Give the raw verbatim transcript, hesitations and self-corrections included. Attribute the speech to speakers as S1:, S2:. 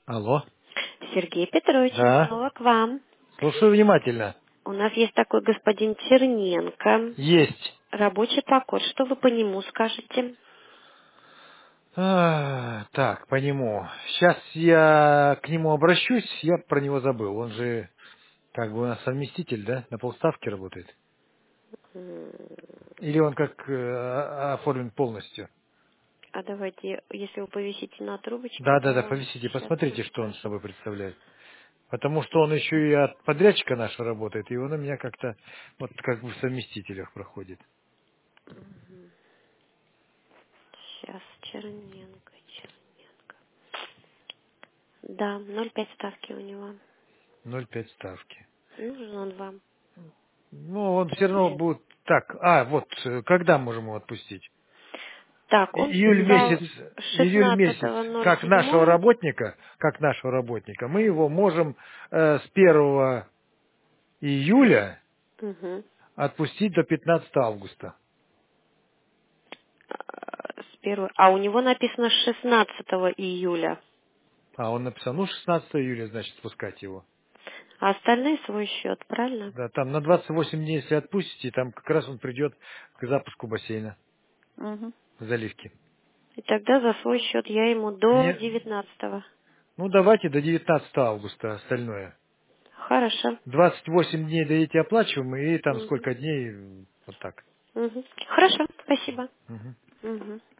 S1: Алло.
S2: Сергей Петрович, я
S1: Да.
S2: снова к вам.
S1: Слушаю внимательно.
S2: У нас есть такой господин Черненко,
S1: Есть.
S2: рабочий покой. Что вы по нему скажете?
S1: А, так, по нему. Сейчас я к нему обращусь, я про него забыл. Он же как бы у нас совместитель, да? На полставки работает.
S2: М,
S1: Или он как э, о- оформлен полностью?
S2: А давайте, если вы повисите на трубочке,
S1: Да,
S2: то
S1: да, да,
S2: я вам
S1: повисите,
S2: сейчас все
S1: посмотрите, что он
S2: скажу.
S1: собой представляет. Потому что он еще и от подрядчика нашего работает, и он у меня как-то вот как бы в совместителях проходит.
S2: Сейчас, Черненко, Черненко. Да, ноль пять ставки у него.
S1: Ноль пять ставки.
S2: Нужен он вам?
S1: Ну, он все равно
S2: Нет.
S1: будет так. А, вот, э, когда можем его отпустить?
S2: Так,
S1: И-
S2: он
S1: Июль месяц,
S2: писал
S1: июль месяц,
S2: шестнадцатого ноль
S1: как нашего
S2: седьмого.
S1: работника, как нашего работника, мы его можем э, с первого июля
S2: Угу.
S1: отпустить до пятнадцатого августа.
S2: С первого. А у него написано с шестнадцатого июля.
S1: А он написал, ну, шестнадцатого июля, значит, спускать его.
S2: А остальные свой счет, правильно?
S1: Да, там на двадцать восемь дней, если отпустите, там как раз он придет к запуску бассейна,
S2: Угу.
S1: заливки.
S2: И тогда за свой счет я ему до
S1: Не,
S2: девятнадцатого.
S1: ну, давайте до девятнадцатого августа остальное.
S2: Хорошо.
S1: двадцать восемь дней даете оплачиваем, и там
S2: Угу.
S1: сколько дней, вот так.
S2: Угу. Хорошо, спасибо.
S1: Мгм.
S2: Угу.